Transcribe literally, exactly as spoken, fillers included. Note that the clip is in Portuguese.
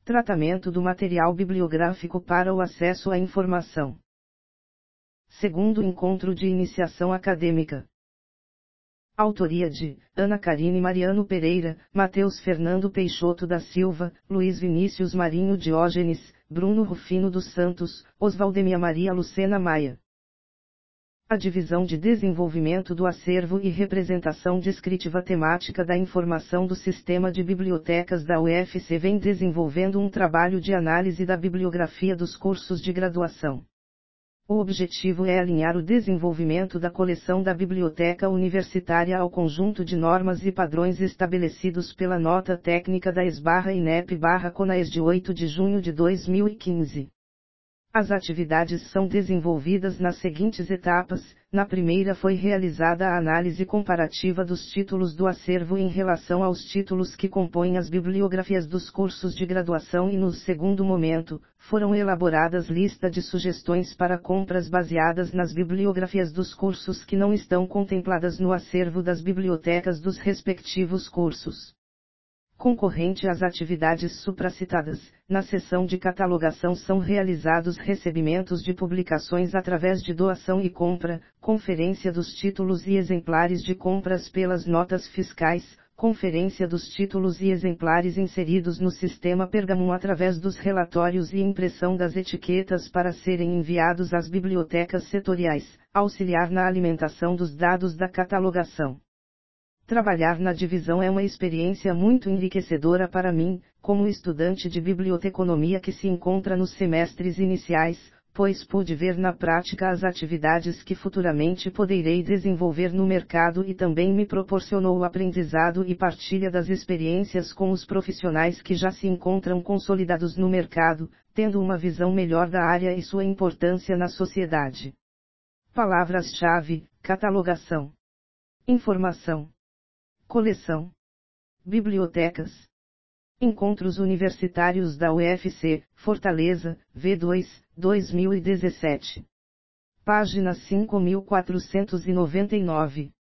Tratamento do material bibliográfico para o acesso à informação. Segundo encontro de iniciação acadêmica. Autoria de Ana Carine Mariano Pereira, Matheus Fernando Peixoto da Silva, Luiz Vinícius Marinho Diógenes, Bruno Rufino dos Santos, Osvaldemia Maria Lucena Maia. A Divisão de Desenvolvimento do Acervo e Representação Descritiva Temática da Informação do Sistema de Bibliotecas da U F C vem desenvolvendo um trabalho de análise da bibliografia dos cursos de graduação. O objetivo é alinhar o desenvolvimento da coleção da biblioteca universitária ao conjunto de normas e padrões estabelecidos pela Nota Técnica da ES/INEP/CONAES de oito de junho de dois mil e quinze. As atividades são desenvolvidas nas seguintes etapas. Na primeira foi realizada a análise comparativa dos títulos do acervo em relação aos títulos que compõem as bibliografias dos cursos de graduação e no segundo momento, foram elaboradas lista de sugestões para compras baseadas nas bibliografias dos cursos que não estão contempladas no acervo das bibliotecas dos respectivos cursos. Concorrente às atividades supracitadas, na seção de catalogação são realizados recebimentos de publicações através de doação e compra, conferência dos títulos e exemplares de compras pelas notas fiscais, conferência dos títulos e exemplares inseridos no sistema Pergamum através dos relatórios e impressão das etiquetas para serem enviados às bibliotecas setoriais, auxiliar na alimentação dos dados da catalogação. Trabalhar na divisão é uma experiência muito enriquecedora para mim, como estudante de biblioteconomia que se encontra nos semestres iniciais, pois pude ver na prática as atividades que futuramente poderei desenvolver no mercado e também me proporcionou o aprendizado e partilha das experiências com os profissionais que já se encontram consolidados no mercado, tendo uma visão melhor da área e sua importância na sociedade. Palavras-chave: catalogação, informação, coleção, bibliotecas. Encontros Universitários da U F C, Fortaleza, V dois, dois mil e dezessete. Página cinco mil quatrocentos e noventa e nove.